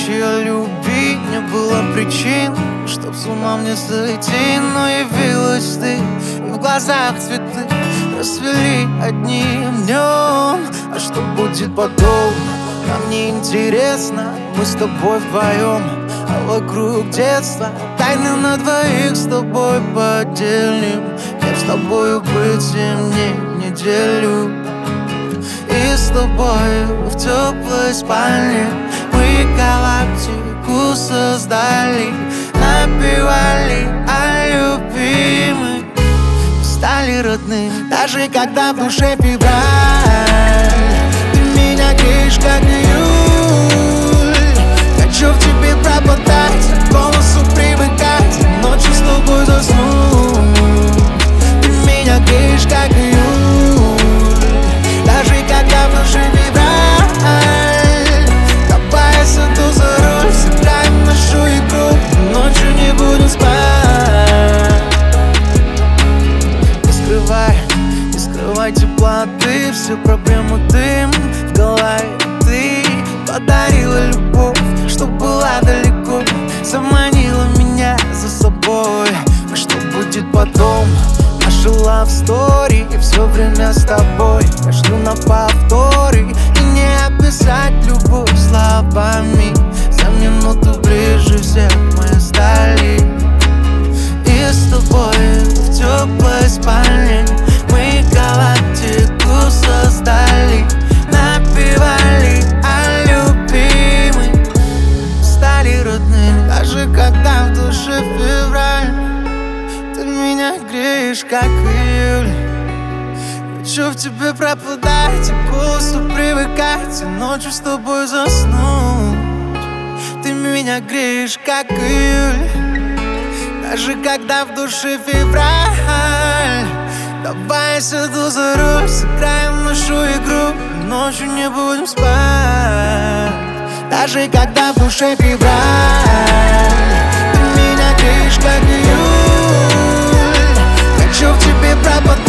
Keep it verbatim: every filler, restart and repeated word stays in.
ночи о любви не было причин, чтоб с ума мне сойти, но явилась ты, и в глазах цветы расцвели одним днем. А что будет потом, нам не интересно, мы с тобой вдвоем, а вокруг детства тайны на двоих с тобой поделим. Кем с тобою быть мне неделю, и с тобой в теплой спальне мы галактику создали, напевали о любви, мы стали родными. Даже когда в душе февраль, ты меня греешь, как июль. Хочу в тебе пропадать, к голосу привыкать, ночью с тобой заснуть. Ты меня греешь, как июль. Даже когда в душе февраль, давай я сяду за руль, сыграем нашу игру, ночью не будем спать. Не скрывай, не скрывай теплоты, все проблемы дым в голове. Ты подарила любовь, что была далеко, заманила меня за собой. А что будет потом? Наша love story, и все время с тобой. Я жду на повторы, и не описать любовь словами. За минуту ближе всех мы стали, и с тобой в теплой спальне мы галактику создали, напевали о любви, мы стали родными. Даже когда в душе февраль, ты меня греешь, как июль. Хочу в тебе пропадать, и к голосу привыкать, и ночью с тобой заснуть. Ты меня греешь, как июль. Даже когда в душе февраль, давай я сяду за руль, сыграем нашу игру, ночью не будем спать. Даже когда в душе февраль, ты меня греешь, как июль. Хочу в тебе пропадать,